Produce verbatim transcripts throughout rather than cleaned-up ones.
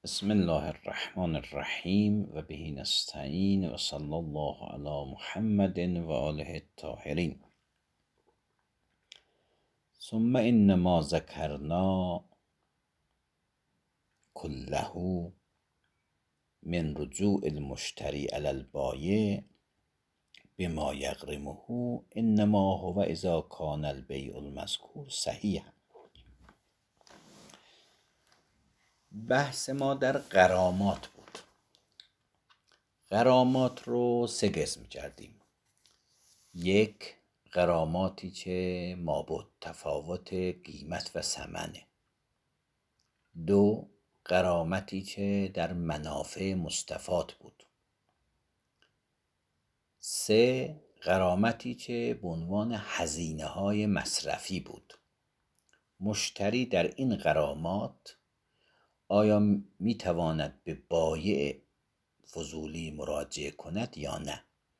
بسم الله الرحمن الرحیم و به نستعین و صلی الله علی محمد و آله الطاهرین. ثم انما ذکرنا كله من رجوع المشتری علی البایع بما یغرمه انما هو اذا کان البیع المذکور صحیحا. بحث ما در غرامات بود. غرامات رو سه قسم کردیم. یک، غراماتی که مابعد تفاوت قیمت و ثمنه. دو، غرامتی که در منافع مستفاد بود. سه، غرامتی که به عنوان هزینه های مصرفی بود. مشتری در این غرامات آیا می تواند به بایع فضولی مراجعه کند یا نه؟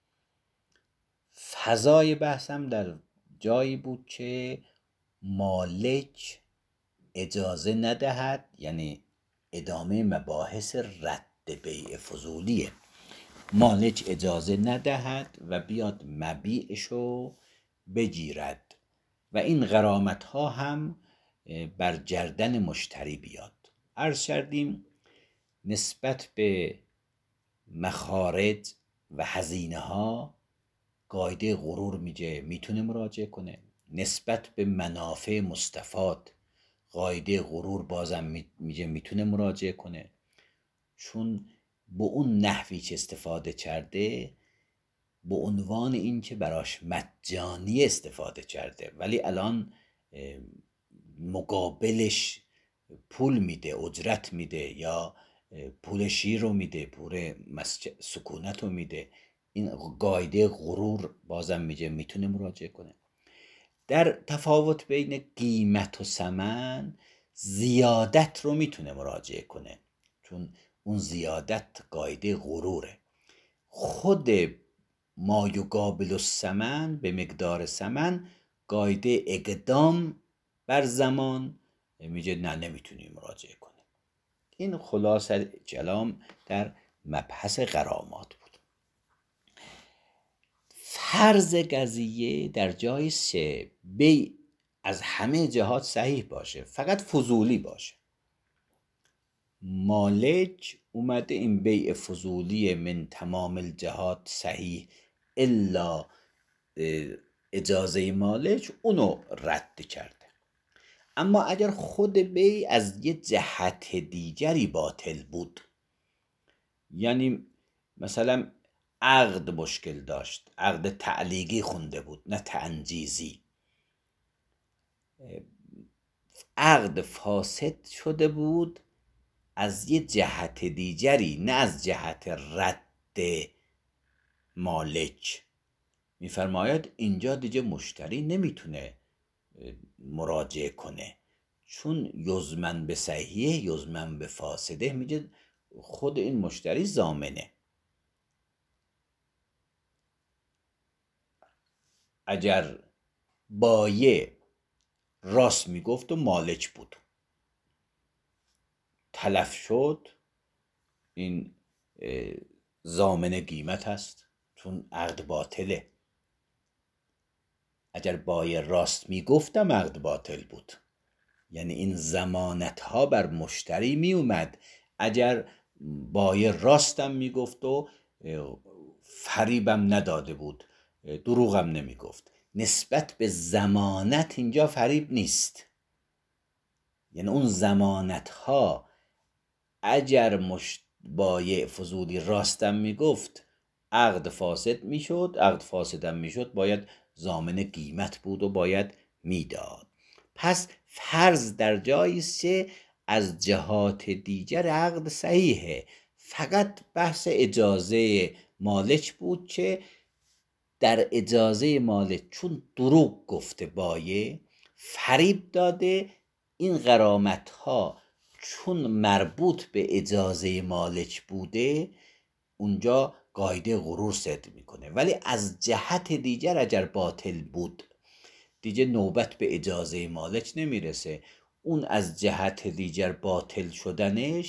فضای بحثم در جایی بود که مالک اجازه ندهد، یعنی ادامه مباحث رد بیع فضولیه، مالک اجازه ندهد و بیاد مبیعشو بگیرد و این غرامت ها هم بر گردن مشتری بیاد. عرض کردیم نسبت به مخارج و هزینه ها قاعده غرور میگه میتونه مراجعه کنه. نسبت به منافع مستفاد قاعده غرور بازم میگه میتونه مراجعه کنه، چون به اون نحوی که استفاده کرده به عنوان این که براش مجانی استفاده کرده، ولی الان مقابلش پول میده، اجرت میده، یا پول شیر رو میده، پول سکونت رو میده. این قاعده غرور بازم میگه میتونه مراجعه کنه. در تفاوت بین قیمت و ثمن زیادت رو میتونه مراجعه کنه، چون اون زیادت قاعده غروره. خود ما یقابل الثمن به مقدار ثمن قاعده اقدام بر زمان میگه نه نمیتونی مراجعه کنه. این خلاصه کلام در مبحث غرامات بود. فرض قضیه در جای سه بیع از همه جهات صحیح باشه، فقط فضولی باشه. مالک اومده این بیع فضولی من تمام الجهات صحیح الا اجازه مالک اونو رد کرده. اما اگر خود بیع از یه جهت دیگری باطل بود، یعنی مثلا عقد مشکل داشت، عقد تعلیقی خونده بود نه تنجیزی، عقد فاسد شده بود از یه جهت دیگری نه از جهت رد مالک، میفرماید اینجا دیگه مشتری نمیتونه مراجعه کنه، چون یزمن به صحیح یزمن به فاسده، میگه خود این مشتری ضامنه. اگر بایع راست میگفت و مالک بود، تلف شد، این ضامن قیمت هست چون عقد باطله. اگر بایع راست میگفتم عقد باطل بود، یعنی این ضمانت ها بر مشتری می اومد. اگر بایع راستم میگفت و فریبم نداده بود، دروغم نمیگفت، نسبت به ضمانت اینجا فریب نیست. یعنی اون ضمانت ها اگر مشت بایع فضولی راستم میگفت عقد فاسد میشد، عقد فاسدم میشد باید ضامن قیمت بود و باید میداد. پس فرض در جایی است از جهات دیگر عقد صحیحه، فقط بحث اجازه مالک بود که در اجازه مالک چون دروغ گفته بایع، فریب داده، این غرامت ها چون مربوط به اجازه مالک بوده اونجا قاعده غرور صدق میکنه. ولی از جهت دیگر اگر باطل بود دیگه نوبت به اجازه مالک نمیرسه، اون از جهت دیگر باطل شدنش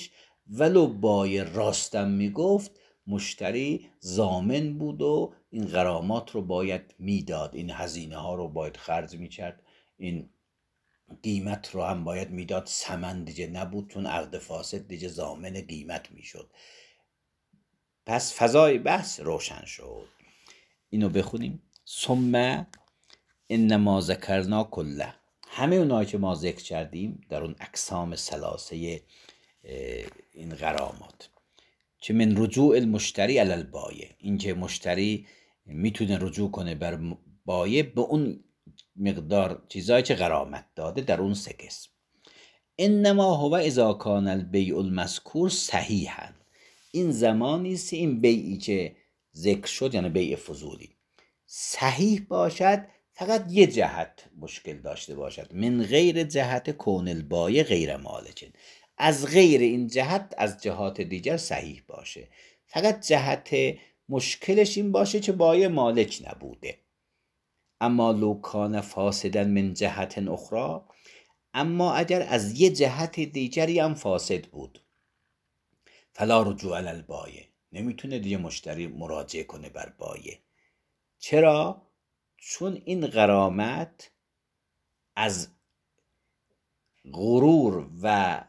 ولو بای راستم میگفت مشتری ضامن بود و این غرامات رو باید میداد، این هزینه ها رو باید خرج میکرد، این قیمت رو هم باید میداد. ثمن دیگه نبود، چون عقد فاسد دیگه ضامن قیمت میشد. پس فضای بحث روشن شد. اینو بخونیم. ثم انما ذکرنا کله، همه اونایی که ما ذکر کردیم در اون اقسام ثلاثه این غرامات، که من رجوع المشتری علی البایع، این که مشتری میتونه رجوع کنه بر بایع به اون مقدار چیزایی که غرامت داده، در اون سه قسم. انما هو اذا کان البیع المذکور صحیحا، این زمانی است این بیعی که ذکر شد، یعنی بیع فضولی، صحیح باشد، فقط یه جهت مشکل داشته باشد، من غیر جهت کون البایع غیر مالک، از غیر این جهت از جهات دیگر صحیح باشه، فقط جهت مشکلش این باشه که بایع مالک نبوده. اما لو کان فاسدا من جهت اخرى، اما اگر از یه جهت دیگری هم فاسد بود، فلا رجوع علی البایع، نمیتونه دیگه مشتری مراجعه کنه بر بایع. چرا؟ چون این غرامت از غرور و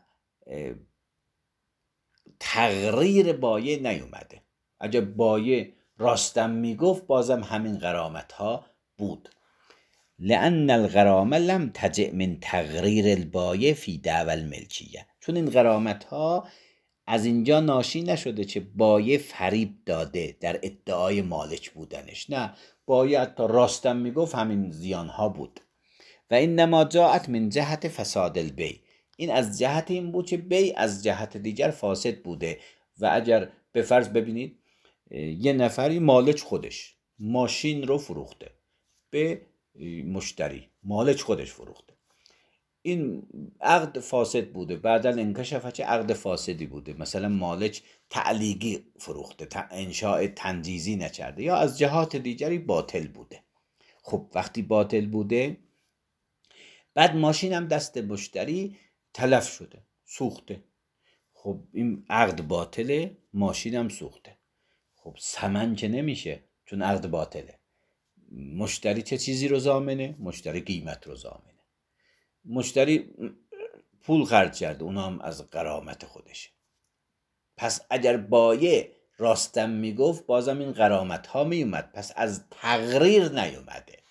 تغییر بایع نیومده. اگه بایع راستم میگفت بازم همین غرامت ها بود. لأن الغرامه لم تجئ من تغییر البایع فی دعوی الملکیه، چون این غرامت ها از اینجا ناشی نشده که بایع فریب داده در ادعای مالک بودنش، نه، بایع تا راستم میگفت همین زیان ها بود. و انما جاءت من جهت فساد البیع، این از جهت این بود که بیع از جهت دیگر فاسد بوده. و اگر به فرض ببینید یه نفری مالک خودش ماشین رو فروخته به مشتری، مالک خودش فروخته، این عقد فاسد بوده، بعدا انکشف چه عقد فاسدی بوده، مثلا مالک تعلیقی فروخته، انشاء تنجیزی نکرده، یا از جهات دیگری باطل بوده. خب وقتی باطل بوده، بعد ماشین هم دست مشتری تلف شده، سوخته، خب این عقد باطله، ماشین هم سوخته، خب ثمن که نمیشه چون عقد باطله. مشتری چه چیزی رو ضامنه؟ مشتری قیمت رو ضامنه. مشتری پول خرج کرده، اونا هم از غرامت خودشه. پس اگر بایع راستم میگفت بازم این غرامت ها میومد، پس از تغییر نیومده.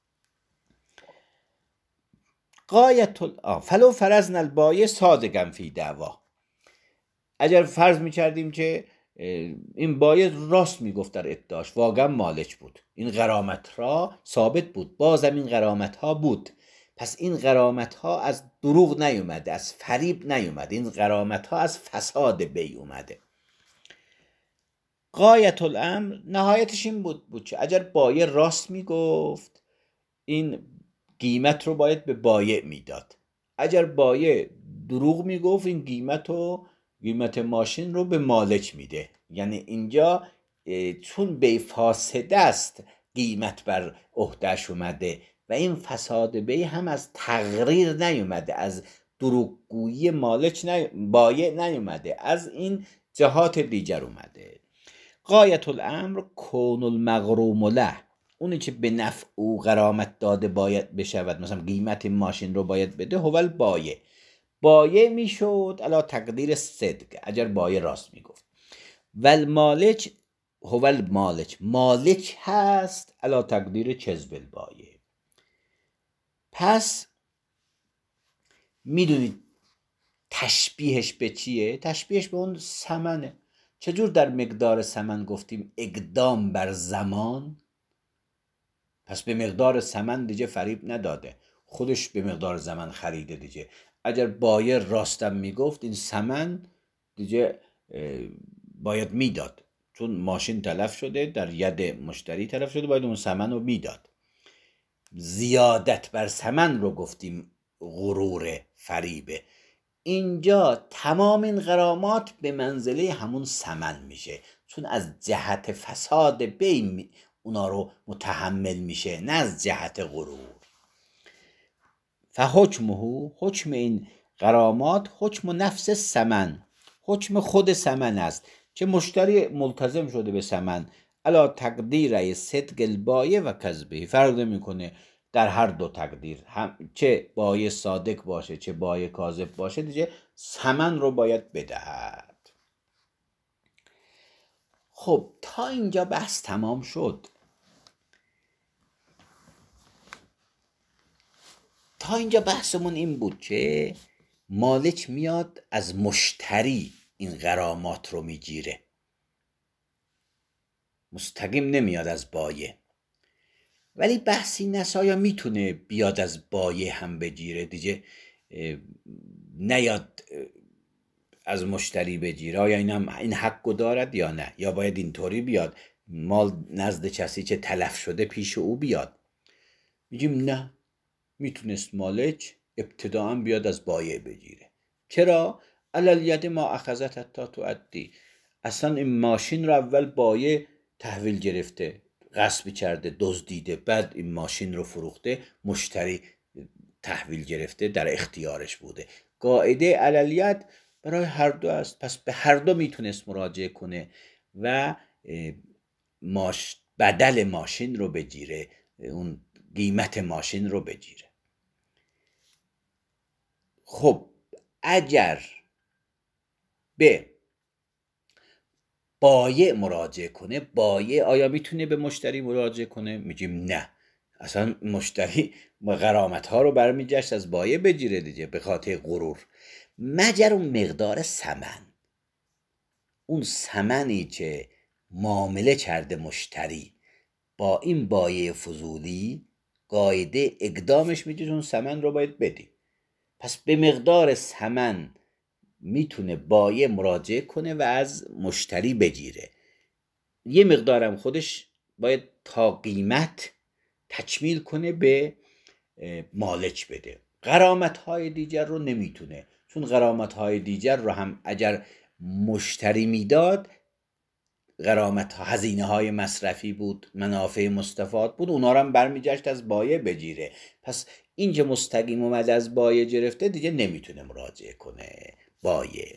غایت ال فلو فرضنا البایع صادقا فی دعوا، اگر فرض میکردیم که این بایع راست میگفت در ادعاش، واقعا مالک بود، این غرامت را ثابت بود، بازم این غرامت ها بود، پس این غرامت ها از دروغ نیومده، از فریب نیومده، این غرامت ها از فساد بیع اومده. غایت الامر، نهایتش این بود بود که اگر بایع راست میگفت این قیمت رو باید به بایع میداد، اگر بایع دروغ میگفت این قیمت رو، قیمت ماشین رو به مالک میده. یعنی اینجا چون بیع فاسد است قیمت بر عهدهش اومده و این فساد بیع هم از تغییر نیومده، از دروغگویی مالک نی... بایع نیومده، از این جهات دیگر اومده. غایت الامر کون المغروم له، اونی که به نفع او غرامت داده باید بشود، مثلا قیمت ماشین رو باید بده، هو البایع، بایع میشد علی تقدیر صدق اگر بایع راست میگفت. و المالک هو المالک، مالک هست علی تقدیر کذب البایع. پس میدونید تشبیهش به چیه؟ تشبیهش به اون ثمنه. چجور در مقدار ثمن گفتیم اقدام بر زمان، پس به مقدار ثمن دیگه فریب نداده، خودش به مقدار زمان خریده دیگه. اگر بایع راستم میگفت این ثمن دیگه باید میداد، چون ماشین تلف شده، در ید مشتری تلف شده، باید اون ثمن رو میداد. زیادت بر ثمن رو گفتیم غرور، فریبه. اینجا تمام این غرامات به منزله همون ثمن میشه، چون از جهت فساد بیع اونا رو متحمل میشه، نه از جهت غرور. فحکمه، حکم این غرامات حکم نفس ثمن، حکم خود ثمن است که مشتری ملتزم شده به ثمن الا تقدیر صدق البایع و کذبه. فرق نمیکنه در هر دو تقدیر، هم چه بایع صادق باشه چه بایع کاذب باشه، دیگه ثمن رو باید بدهد. خب تا اینجا بحث تمام شد. تا اینجا بحثمون این بود که مالک میاد از مشتری این غرامات رو میگیره، مستقیم نمیاد از بایع. ولی بحثی نست آیا میتونه بیاد از بایع هم بگیره، دیگه نیاد از مشتری بگیره؟ آیا این هم این حقو دارد یا نه؟ یا باید اینطوری بیاد مال نزد کسی که تلف شده پیش او بیاد؟ میگیم نه، میتونست مالک ابتداعا بیاد از بایع بگیره. چرا؟ علل ید ما اخذت حتی تؤدی. اصلا این ماشین رو اول بایع تحویل گرفته، غصب کرده، دزدیده، بعد این ماشین رو فروخته، مشتری تحویل گرفته، در اختیارش بوده. قاعده علل ید برای هر دو است، پس به هر دو میتونست مراجعه کنه و ماش بدل ماشین رو بگیره، اون قیمت ماشین رو بگیره. خب اگر به بایع مراجعه کنه، بایع آیا میتونه به مشتری مراجعه کنه؟ میگیم نه، اصلا مشتری غرامت ها رو برمیگشت از بایع بگیره دیگه به خاطر غرور، مگر اون مقدار ثمن، اون ثمنی که معامله کرده مشتری با این بایع فضولی، قاعده اقدامش میگه اون ثمن رو باید بدی. پس به مقدار ثمن میتونه بایع مراجعه کنه و از مشتری بگیره. یه مقدارم خودش باید تا قیمت تکمیل کنه به مالک بده. غرامت های دیگر رو نمیتونه، چون غرامت های دیگر رو هم اگر مشتری میداد، غرامت ها هزینه های مصرفی بود، منافع مستفاد بود، اونا رو هم برمیگشت از بایع بگیره. پس اینجا مستقیم اومد از بایع گرفته، دیگه نمیتونه مراجعه کنه بایع.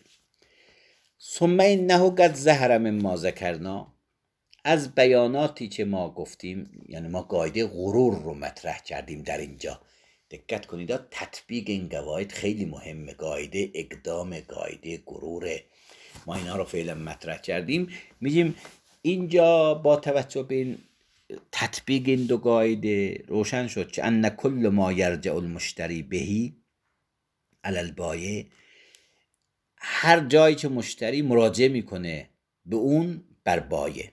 ثم انه قد ظهر مما ذکرنا، از بیاناتی که ما گفتیم، یعنی ما قاعده غرور رو مطرح کردیم در اینجا. دقت کنید تطبیق این قواعد خیلی مهمه. قاعده اقدام، قاعده غروره، ما اینا رو فعلا مطرح کردیم. میگیم اینجا با توجه به این تطبیق این دو قاعده روشن شد که ان کل ما یرجع المشتری بهی علی البایع، هر جایی که مشتری مراجعه میکنه به اون بر بایع،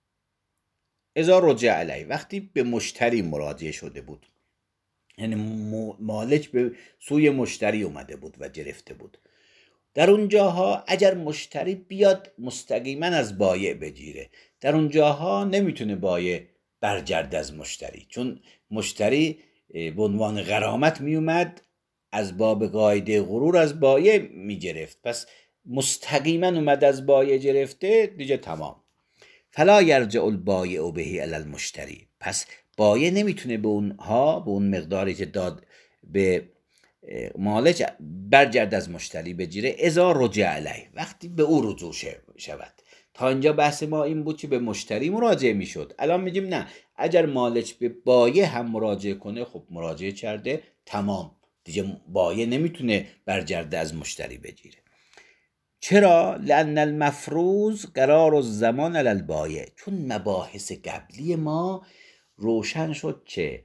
اذا رجع علیه، وقتی به مشتری مراجعه شده بود، یعنی مالک به سوی مشتری اومده بود و گرفته بود، در اون جاها اگر مشتری بیاد مستقیما از بایع بگیره، در اون جاها نمیتونه بایع برگرده از مشتری، چون مشتری به عنوان غرامت میومد از باب قاعده غرور از بایع میگرفت، پس مستقیما اومد از بایع گرفته، دیگه تمام. فلا یرجع البایع بهی علی المشتری، پس بایع نمیتونه به اونها، به اون مقداری که داد به مالک، برگرد از مشتری بگیره، اذا رجع علیه، وقتی به او رجوع شود. تا اینجا بحث ما این بود که به مشتری مراجعه میشد. الان میگیم نه، اگر مالک به بایع هم مراجعه کنه، خب مراجعه کرده، تمام، دیگه بایع نمیتونه برگرده از مشتری بگیره. چرا؟ لأن المفروض قرار الزمان علی البایع، چون مباحث قبلی ما روشن شد که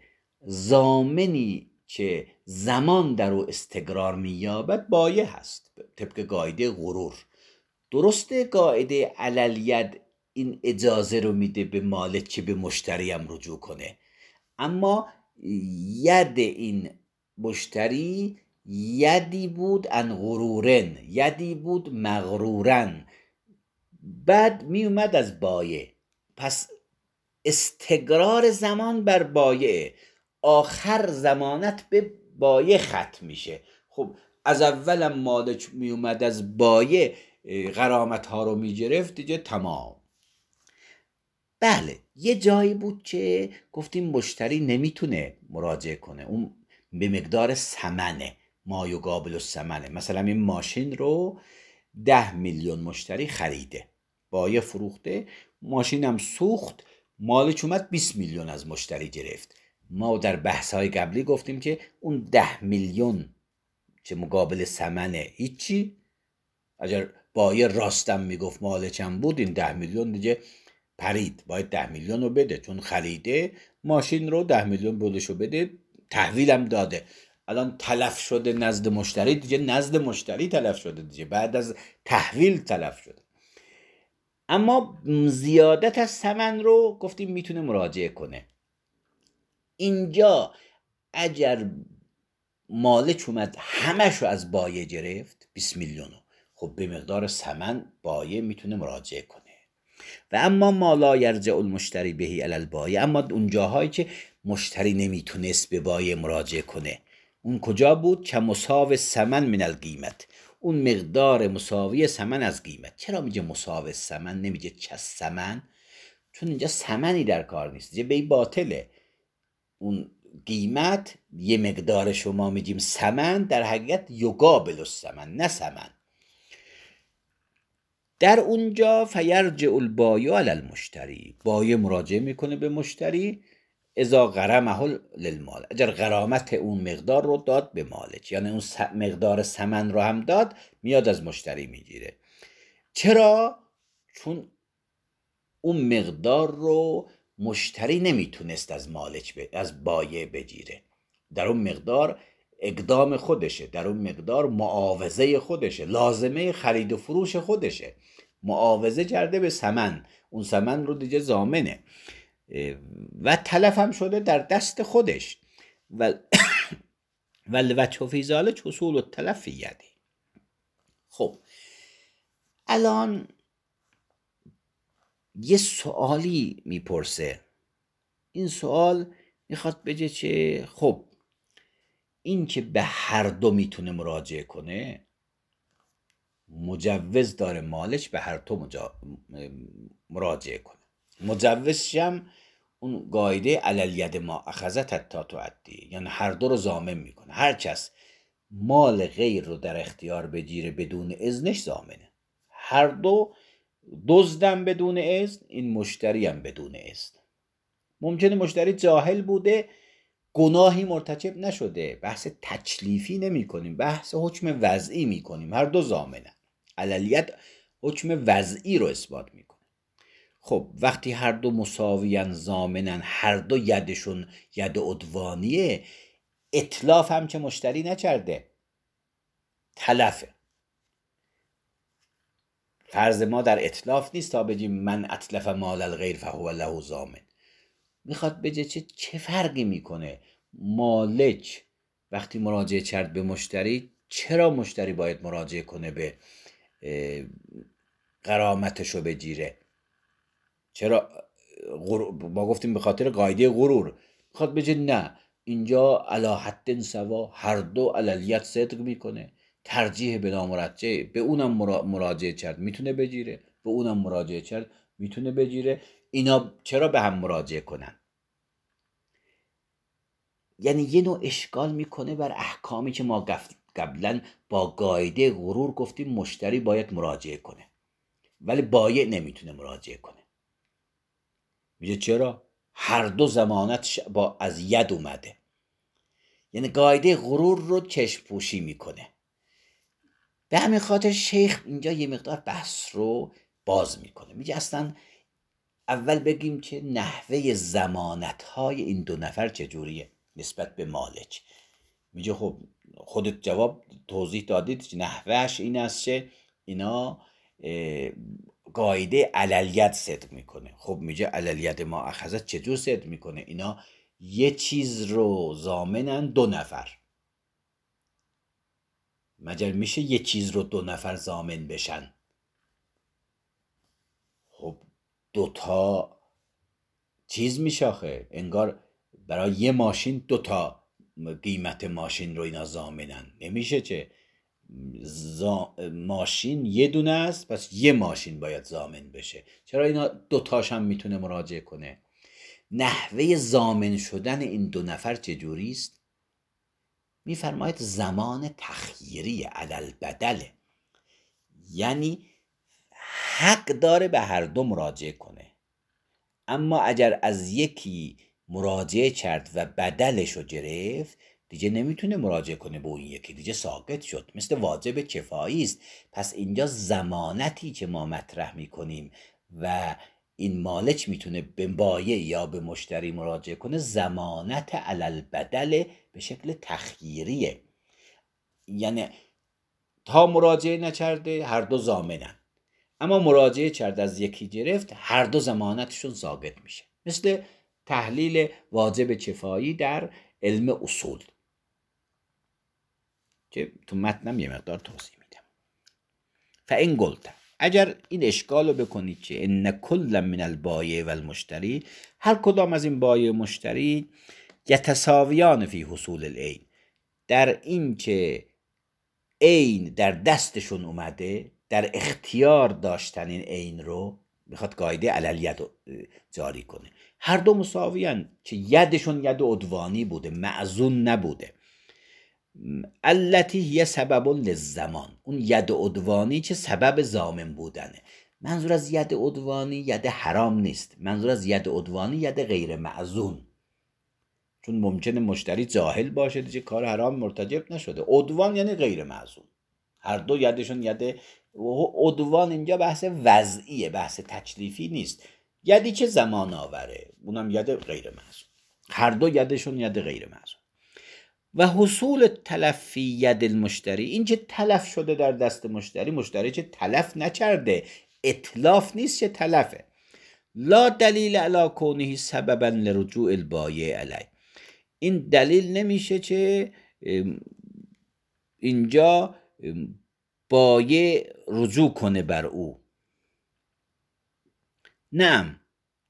ضامنی که زمان در او استقرار می‌یابد بایع هست، طبق قاعده غرور. درسته قاعده علی الید این اجازه رو میده به مالک که به مشتری هم رجوع کنه، اما ید این مشتری یدی بود ان غرورن، یدی بود مغرورن، بعد می اومد از بایع، پس استقرار زمان بر بایع، آخر زمانت به بایع ختم میشه. خب از اولم مالک می اومد از بایع غرامت ها رو می گرفت، دیگه تمام. بله یه جایی بود که گفتیم مشتری نمیتونه مراجعه کنه، اون به مقدار ثمنه، ما یقابل الثمنه. مثلا این ماشین رو ده میلیون مشتری خریده، بایه فروخته، ماشینم سوخت، مالش اومد بیست میلیون از مشتری گرفت. ما در بحث‌های قبلی گفتیم که اون ده میلیون که مقابل ثمنه هیچی. اگر بایه راستم میگفت مالچم بود، این ده میلیون دیگه پرید، باید ده میلیون رو بده، چون خریده ماشین رو، ده میلیون بودشو بده، تحویلم داده. الان تلف شده نزد مشتری، دیگه نزد مشتری تلف شده دیگه، بعد از تحویل تلف شده. اما زیادت از ثمن رو گفتیم میتونه مراجعه کنه. اینجا اگر مالک اومد همش رو از بایه گرفت، بیست میلیون، خب به مقدار ثمن بایه میتونه مراجعه کنه. و اما ما لا یرجع المشتری بهی علی البایع، اما اون جاهایی که مشتری نمیتونست به بایه مراجعه کنه، اون کجا بود؟ که مساو ثمن من القیمت، اون مقدار مساوی ثمن از قیمت. چرا میگه مساو ثمن نمیگه چه ثمن؟ چون اینجا ثمنی در کار نیست، یه بی باطله. اون قیمت یه مقدار شما میگیم ثمن، در حقیقت یقابل الثمن، نه ثمن. در اونجا فیرجع البایع علی المشتری، بایع مراجعه میکنه به مشتری، اذا غرمه للمال، اگر غرامت اون مقدار رو داد به مالک، یعنی اون مقدار ثمن رو هم داد، میاد از مشتری میگیره. چرا؟ چون اون مقدار رو مشتری نمیتونست از مالک ب... از بایع بگیره، در اون مقدار اقدام خودشه، در اون مقدار معاوضه خودشه، لازمه خرید و فروش خودشه، معاوضه کرده به ثمن، اون ثمن رو دیگه ضامنه و تلف هم شده در دست خودش. و والوجه فی ذلک حصول التلف فی یده. خب الان یه سوالی میپرسه، این سوال میخواد بگه که خب این که به هر دو میتونه مراجعه کنه، مجوز داره مالش به هر دو مجا... مراجعه کنه. مجوزش هم اون قاعده علی الید ما اخذت حتی تؤدی، یعنی هر دو رو ضامن میکنه. هر کس مال غیر رو در اختیار بگیره بدون اذنش ضامنه. هر دو، دزدم بدون اذن، این مشتری هم بدون اذن. ممکنه مشتری جاهل بوده، گناهی مرتکب نشده، بحث تکلیفی نمی کنیم، بحث حکم وضعی می کنیم، هر دو ضامنن. علی الید حکم وضعی رو اثبات می کنه. خب وقتی هر دو مساویان ضامنن، هر دو یدشون ید عدوانیه، اتلاف هم که مشتری نکرده، تلفه. فرض ما در اتلاف نیست تا بگیم من اتلف مال الغیر فهو له ضامن. میخواد بگه چه چه فرقی میکنه مالک وقتی مراجعه کرد به مشتری، چرا مشتری باید مراجعه کنه به غرامتشو بگیره؟ چرا ما گفتیم به خاطر قاعده غرور. میخواد بگه نه، اینجا علی حد سوا، هر دو علی الید صدق میکنه، ترجیح به نامرجع، به اونم مراجعه کرد میتونه بگیره، به اونم مراجعه کرد میتونه بگیره، اینا چرا به هم مراجعه کنن؟ یعنی یه نوع اشکال میکنه بر احکامی که ما قبلا با قاعده غرور گفتیم مشتری باید مراجعه کنه ولی بایع نمیتونه مراجعه کنه. میگه چرا؟ هر دو ضمانت با از ید اومده. یعنی قاعده غرور رو چشم پوشی میکنه. به همین خاطر شیخ اینجا یه مقدار بحث رو باز میکنه. میگه اصلا اول بگیم که نحوه ضمانت های این دو نفر چجوریه نسبت به مالک. میگه خب خودت جواب توضیح دادید که نحوهش این است که اینا قاعده علی الید صدق میکنه. خب میگه علی الید ما اخذت چجور صدق میکنه؟ اینا یه چیز رو ضامنن دو نفر، مگر میشه یه چیز رو دو نفر ضامن بشن؟ خب دوتا چیز میشاخه، انگار برای یه ماشین دوتا قیمت ماشین رو اینا ضامنن. نمیشه که زا... ماشین یه دونه است پس یه ماشین باید ضامن بشه. چرا اینا دوتاش هم میتونه مراجعه کنه؟ نحوه ضامن شدن این دو نفر چجوری است؟ میفرماید زمان تخییری علی البدله. یعنی حق داره به هر دو مراجعه کنه، اما اگر از یکی مراجعه کرد و بدلش رو گرفت دیگه نمیتونه مراجعه کنه به اون یکی، دیگه ساقط شد، مثل واجب کفایی است. پس اینجا ضمانتی که ما مطرح میکنیم و این مالک میتونه به بایع یا به مشتری مراجعه کنه، ضمانت علل بدل به شکل تخییریه، یعنی تا مراجعه نکرده هر دو ضامنن، اما مراجعه کرد از یکی گرفت هر دو ضمانتشون ثابت میشه، مثل تحلیل واجب کفایی در علم اصول که تو متنم یه مقدار توضیح میدم. فإن قلت، اگر این اشکال رو بکنید که ان کل من البایع و المشتری، هر کدام از این بایع و مشتری یتساویان فی حصول العین، در این که عین در دستشون اومده، در اختیار داشتن این عین رو، میخواد قاعده علل ید جاری کنه، هر دو مساویان که یدشون ید عدوانی بوده، معزون نبوده. التی هی سبب للزمان، اون ید عدوانی که سبب ضامن بودنه. منظور از ید عدوانی ید حرام نیست، منظور از ید عدوانی ید غیر معزون، چون ممکنه مشتری جاهل باشه دیگه کار حرام مرتکب نشده. عدوان یعنی غیر معزون، هر دو یدشون ید عدوان. اینجا بحث وضعیه، بحث تکلیفی نیست، یدی که زمان آوره، اونم ید غیر معزون، هر دو یدشون ید غیر معزون. و حصول تلفی ید المشتری، این که تلف شده در دست مشتری، مشتری که تلف نکرده، اتلاف نیست که تلفه. لا دلیل علی کونه سببا لرجوع البایع علی، این دلیل نمیشه که اینجا بایع رجوع کنه بر او. نه،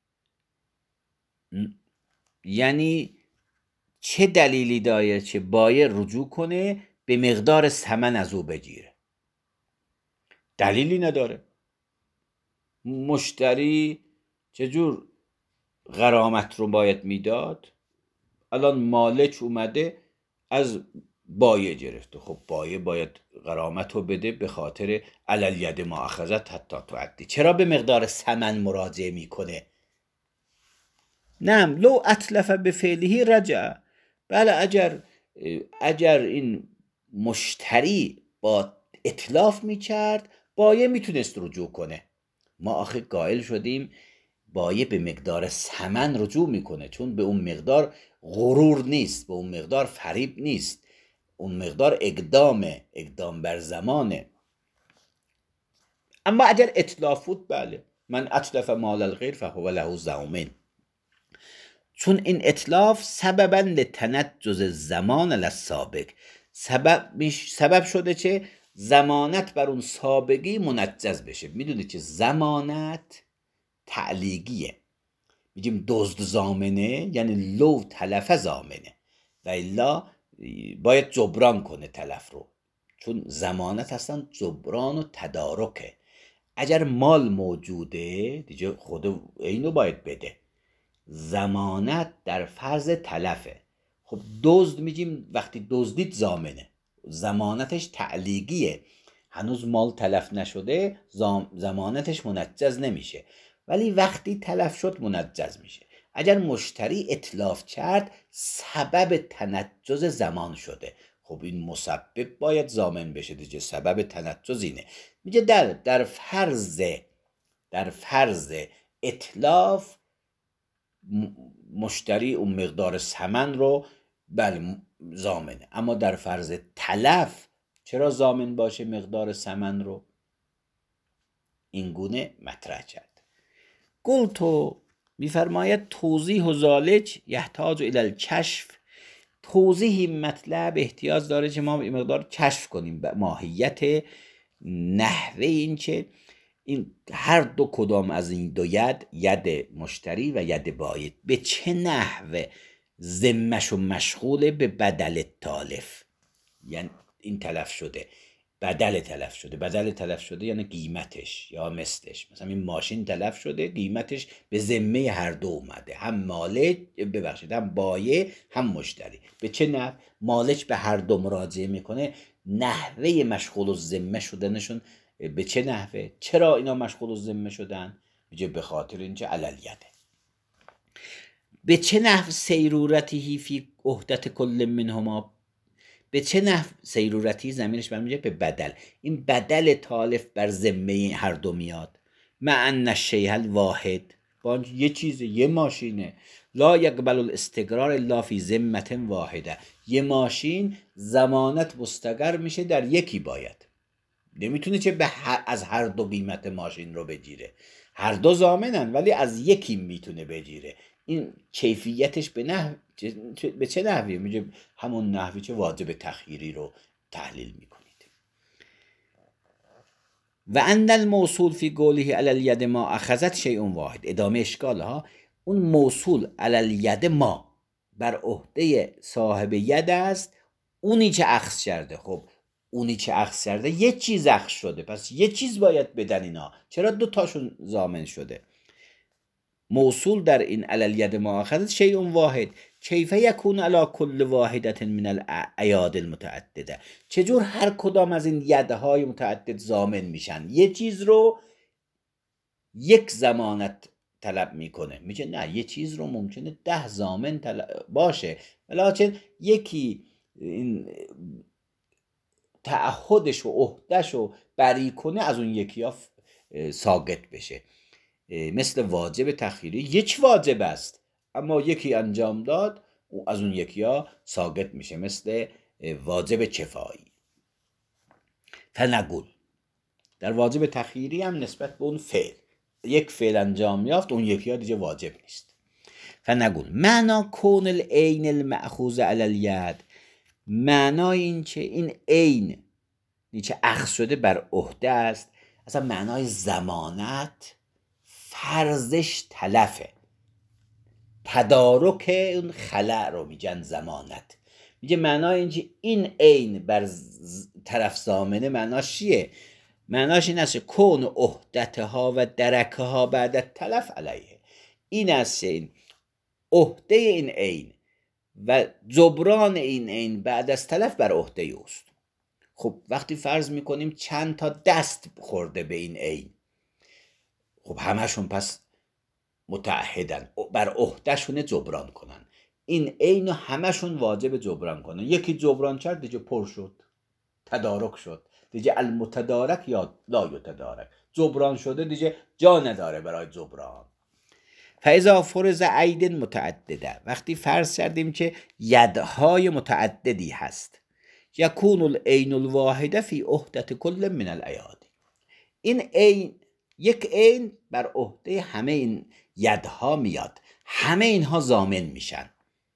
یعنی چه دلیلی داره که بایع رجوع کنه به مقدار ثمن از او بگیره؟ دلیلی نداره. مشتری چجور غرامت رو باید میداد؟ الان مالک اومده از بایع گرفته، خب بایع باید غرامت رو بده به خاطر علل ید ما اخذت حتی تعدی. چرا به مقدار ثمن مراجعه میکنه؟ نعم لو اتلف به فعله رجع، بله اگر اگر این مشتری با اتلاف میکرد بایع میتونست رجوع کنه. ما آخه قائل شدیم بایع به مقدار ثمن رجوع میکنه، چون به اون مقدار غرور نیست، به اون مقدار فریب نیست، اون مقدار اقدامه، اقدام بر زمانه. اما اگر اتلاف بود، بله من اتلف مال الغیر فهو له ضامن، چون این اتلاف سببا لتنجز الزمان للسابق، سبب سبب شده که ضمانت بر اون سابقی منجز بشه. میدونید که ضمانت تعلیقیه، میگیم دزد ضامنه، یعنی لو تلف ضامنه و الا باید جبران کنه تلف رو، چون ضمانت اصلا جبران و تدارکه. اگر مال موجوده دیگه خود اینو باید بده. ضمانت در فرض تلفه. خب دزد میگیم وقتی دزدید ضامنه، ضمانتش تعلیقیه، هنوز مال تلف نشده، ضمانتش منجز نمیشه، ولی وقتی تلف شد منجز میشه. اگر مشتری اتلاف کرد سبب تنجز زمان شده، خب این مسبب باید ضامن بشه دیگه، سبب تنجز اینه. میگه در در فرض در فرض اتلاف مشتری اون مقدار ثمن رو بله ضامنه، اما در فرض تلف چرا ضامن باشه مقدار ثمن رو؟ این گونه مطرح کرد. قلتو میفرماید توضیح و ذالک یحتاج الی الکشف، توضیح این مطلب احتیاج داره که ما این مقدار کشف کنیم به ماهیت نحوه این که این هر دو کدام از این دو ید، ید مشتری و ید بایع، به چه نحوه ذمه‌ش و مشغول به بدل تالف، یعنی این تلف شده بدل تلف شده، بدل تلف شده یعنی قیمتش یا مثلش. مثلا این ماشین تلف شده، قیمتش به ذمه هر دو اومده، هم مالک ببخشید هم بایع هم مشتری. به چه نحو مالک به هر دو مراجعه میکنه؟ نحوه مشغول و ذمه شدنشون به چه نحوه؟ چرا اینا مشغول الذمه شدن؟ میگه به خاطر اینکه عللیته. به چه نحو سیرورتی فی عهدت کل منهما، به چه نحو سیرورتی زمینش برمیگه به بدل، این بدل تالف بر ذمه هر دو میاد. مع ان الشیء الواحد، با یه چیز، یه ماشینه، لا یقبل الاستقرار الا فی ذمه واحده، یه ماشین ضمانت مستقر میشه در یکی، باید نمیتونه چه به هر از هر دو قیمت ماشین رو بگیره، هر دو ضامنن ولی از یکی میتونه بگیره. این کیفیتش به نحو به چه نحوی؟ میگه همون نحوی که واجب تخییری رو تحلیل میکنید. و ان الموصول فی قوله علی الید ما اخذت شیء واحد، ادامه اشکال ها، اون موصول علی الید ما بر عهده صاحب ید است، اونی که اخذ کرده. خب اونی که اخذ کرده یه چیز اخذ شده، پس یه چیز باید بدن اینا، چرا دو تاشون ضامن شده؟ موصول در این علی الید ما اخذت شیء واحد، کیف یکون علی کل واحدة من الایاد المتعدده، چجور هر کدام از این یدهای متعدد ضامن میشن؟ یه چیز رو یک ضمانت طلب میکنه، میگه نه یه چیز رو ممکنه ده ضامن باشه، ولیکن یکی این تعهدش و عهدهش رو بری کنه، از اون یکی ها ساقط بشه. مثل واجب تخییری، یک واجب است اما یکی انجام داد، از اون یکی ها ساقط میشه، مثل واجب کفایی. فنقول، در واجب تخییری هم نسبت به اون فعل، یک فعل انجام یافت، اون یکی ها دیگه واجب نیست. فنقول معنا کون العین المأخوذ علی الید، معنای این که این عین نیچه اخذ شده بر عهده است، اصلا معنای ضمانت فرضش تلفه، تدارک اون خلع رو میگن ضمانت. میگه معنای این که این عین بر طرف ضامنه، معناش چیه؟ معناش این است کون عهدتها و درکها بعد تلف علیه، این است این عهده این عین و جبران این عین بعد از تلف بر عهده اوست. خب وقتی فرض میکنیم چند تا دست خورده به این عین، خب همشون پس متعهدن بر عهدهشون جبران کنن، این عین همشون واجب جبران کنن. یکی جبران کرد دیگه پر شد، تدارک شد دیگه، المتدارک یا لا یتدارک، جبران شده دیگه جا نداره برای جبران. فاذا فرض عید متعدده، وقتی فرض کردیم که یدهای متعددی هست، یکون العین الواحده فی عهدة کل من الایادی، این عین، یک عین بر عهده همه این یدها میاد، همه اینها ضامن میشن.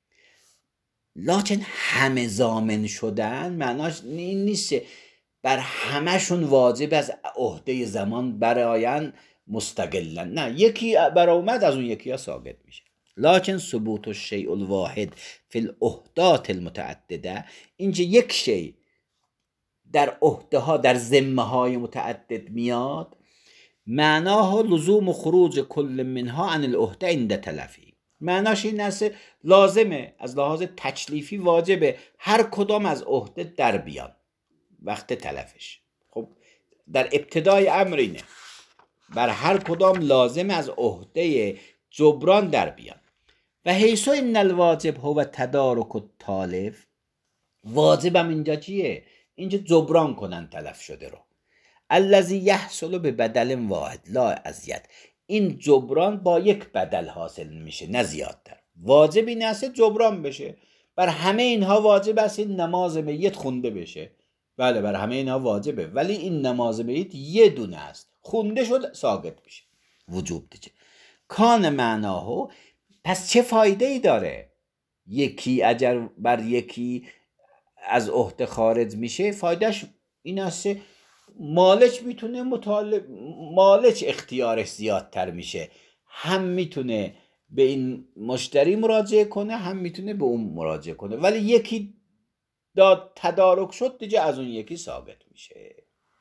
لکن همه ضامن شدن معناش این نیست بر همشون واجب از عهده زمان برآیند مستقلا، نه، یکی برآمد از اون یکی ها ساقط میشه. لکن ثبوت الشیء الواحد فی العهدات المتعدده، اینجا یک شی در عهده ها، در ذمه های متعدد میاد، معناها لزوم خروج کل منها عن العهده عند تلفی، معناش این است لازمه از لحاظ تکلیفی واجبه هر کدام از عهده در بیان وقت تلفش. خب در ابتدای امر اینه، بر هر کدام لازم از عهده جبران در بیان. و حیث ان الواجب هو تدارک التالف، واجبم اینجا چیه؟ اینجا جبران کنن تلف شده رو. الذی یحصل به بدل واحد لا ازید، این جبران با یک بدل حاصل میشه نه زیادتر. واجب این است جبران بشه، بر همه اینها واجب است این نماز میت خونده بشه، بله بر همه اینها واجبه، ولی این نماز میت یه دونه است، خونده شد ساقط میشه، وجوب دیگه. کان معناهو، پس چه فایده ای داره یکی اگر بر یکی از عهده خارج میشه؟ فایدهش این است مالک میتونه مطالب، مالک اختیارش زیادتر میشه، هم میتونه به این مشتری مراجعه کنه هم میتونه به اون مراجعه کنه، ولی یکی داد تدارک شد دیگه از اون یکی ثابت میشه.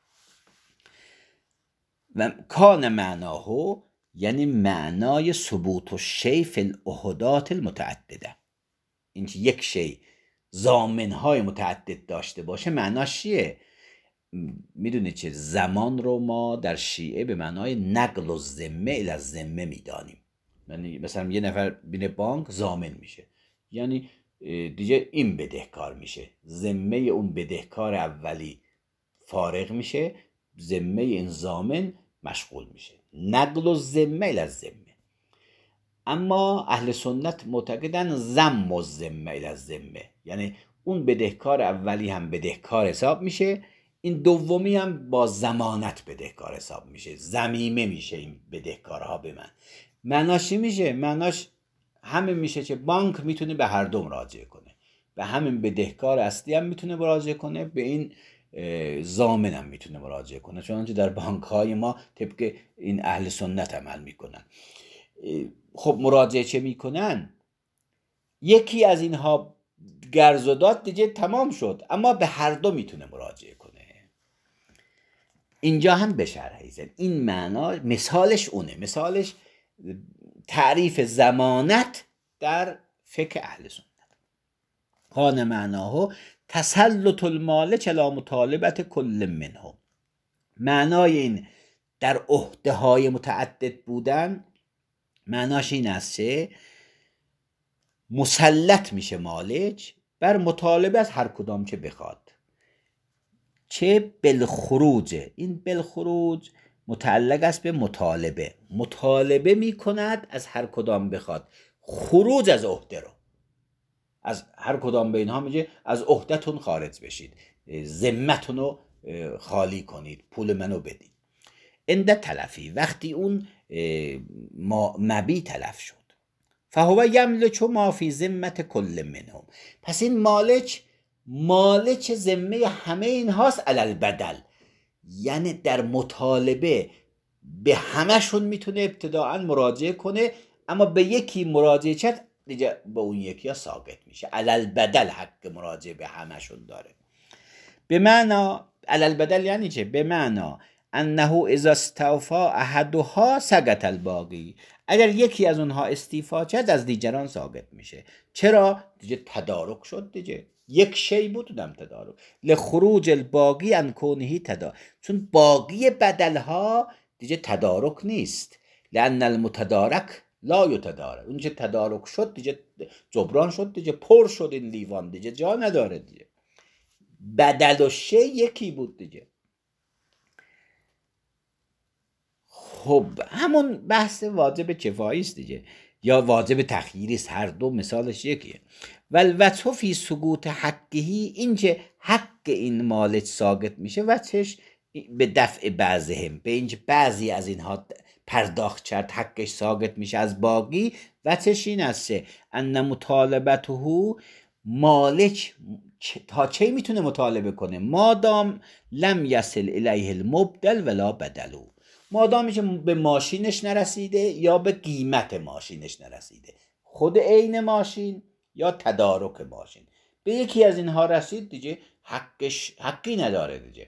و کان معناهو یعنی معنای ثبوت الشیء فی العهدات المتعدده، این که یک شی ضامنهای متعدد داشته باشه معناش چیه؟ میدونید چه زمان رو ما در شیعه به معنای نقل و ذمه الی ذمه میدانیم. یعنی مثلا یه نفر بینه بانک ضامن میشه، یعنی دیگه این بدهکار میشه، ذمه اون بدهکار اولی فارغ میشه، ذمه این ضامن مشغول میشه. نقل و ذمه الی ذمه. اما اهل سنت معتقدن ضم و ذمه الی ذمه، یعنی اون بدهکار اولی هم بدهکار حساب میشه، این دومی هم با ضمانت بدهکار حساب میشه، ضمیمه میشه این بدهکارها به من. معناش چی میشه؟ معناش همین میشه که بانک میتونه به هر دو مراجعه کنه، به همین بدهکار اصلی هم میتونه مراجعه کنه، به این ضامن هم میتونه مراجعه کنه، چون در بانک های ما طبق این اهل سنت عمل میکنن. خب مراجعه چه میکنن؟ یکی از اینها قرض داد دیگه تمام شد، اما به هر دو میتونه مراجعه کنه. اینجا هم به شرح زد این معنا مثالش اونه، مثالش تعریف ضمانت در فقه اهل سنت. کان معناه تسلط المالک علی مطالبت کل منهم. معنای این در عهده های متعدد بودن معناش این است که مسلط میشه مالک بر مطالبه از هر کدام که بخواد، چه بالخروج. این بالخروج متعلق است به مطالبه، مطالبه میکند از هر کدام بخواد، خروج از عهده رو از هر کدام به اینها میگه از عهده‌تون خارج بشید، ذمتون رو خالی کنید، پول منو بدید. عند تلفی، وقتی اون مبی تلف شد، فهو یملک ما فی ذمت کل منهم، پس این مالک مالک ذمه همه این هاست علی البدل، یعنی در مطالبه به همشون میتونه ابتداعا مراجعه کنه، اما به یکی مراجعه کرد دیگه به اون یکی ها ساقط میشه. علی البدل حق مراجعه به همشون داره. به معنا علی البدل یعنی چه؟ به معنا انه اذا استوفى احدها سقط الباقی، اگر یکی از اونها استیفا کرد از دیگران ساقط میشه. چرا؟ دیگه تدارک شد، دیگه یک شی بودم تدارک. لخروج الباقی عن کونه تدارک، چون باقی بدلها دیگه تدارک نیست. لان المتدارک لا یتدارک، اون چه تدارک شد دیگه جبران شد، دیگه پر شد این لیوان، دیگه جا نداره دیگه. بدل و شی یکی بود دیگه. خب همون بحث واجب کفایی است دیگه، یا واجب تخییری است، هر دو مثالش یکیه. والوجه فی سقوط حقهی، این که حق این مالک ساقط میشه، وجهش به دفع بعضهم، به اینکه بعضی از اینها پرداخت کرد حقش ساقط میشه از باقی، وجهش این است ان مطالبته مالک تا چه میتونه مطالبه کنه؟ مادام لم یصل الیه المبدل ولا بدلو، مادامی که به ماشینش نرسیده یا به قیمت ماشینش نرسیده، خود عین ماشین یا تدارک ماشین، به یکی از اینها رسید دیگه حقش حقی نداره دیگه.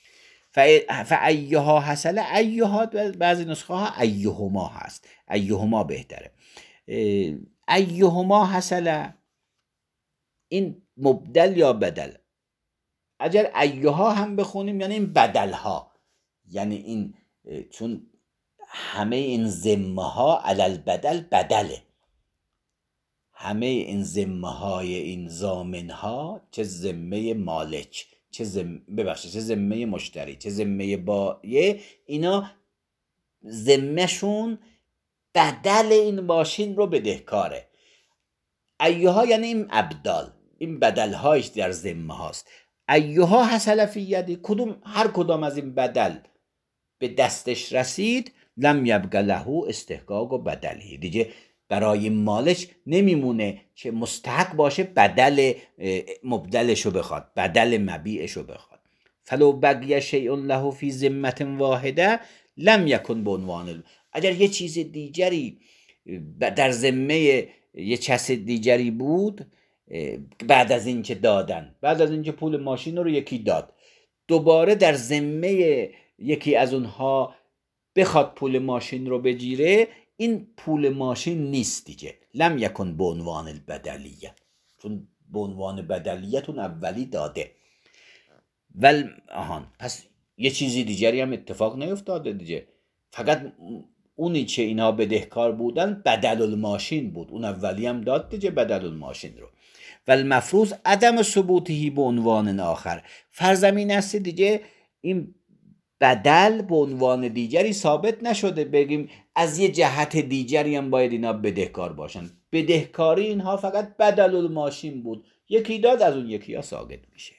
فایها حصل، ایها بعضی نسخه ها ایهما هست، ایهما بهتره. ایهما حصل، این مبدل یا بدل. اگر ایها هم بخونیم یعنی این بدل ها، یعنی این چون همه این ذمه ها علی البدل بدله، همه این ذمه های این ضامن ها، چه ذمه مالک، چه ذمه ببخشید چه ذمه مشتری، چه ذمه بایع، اینا ذمه شون بدل این ماشین رو بدهکاره. ایها یعنی این ابدال، این بدل هایش در ذمه هاست. ایها حصل فی یدی، کدوم هر کدام از این بدل به دستش رسید، لم یبق له استحقاق و بدلی، دیگه برای مالک نمیمونه که مستحق باشه بدل مبدلشو بخواد، بدل مبیعشو بخواد. فلو بقی شیء له فی ذمة واحده لم یکن بعنوان، اگر یه چیز دیگری در ذمه یه کس دیگری بود بعد از اینکه دادن، بعد از اینکه پول ماشین رو یکی داد، دوباره در ذمه یکی از اونها بخواد پول ماشین رو بگیره، این پول ماشین نیست دیگه. لم یکن به عنوان البدلیه، چون به عنوان بدلیت اون اولی داده. ول آهان پس یه چیزی دیگری هم اتفاق نیفتاده دیگه، فقط اونی که اینا بدهکار بودن بدل الماشین بود، اون اولی هم داد دیگه بدل الماشین رو. و المفروض عدم ثبوتهی به عنوان آخر، فرضمین است دیگه این بدل به عنوان دیگری ثابت نشده بگیم از یه جهت دیگری هم باید اینا بدهکار باشن. بدهکاری اینها فقط بدل الماشین بود، یکی داد از اون یکی ها ساقط میشه.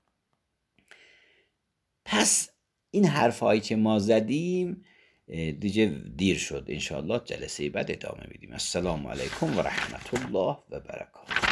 پس این حرفهایی که ما زدیم دیگه دیر شد، انشاءالله جلسه بعد ادامه میدیم. السلام علیکم و رحمت الله و برکاته.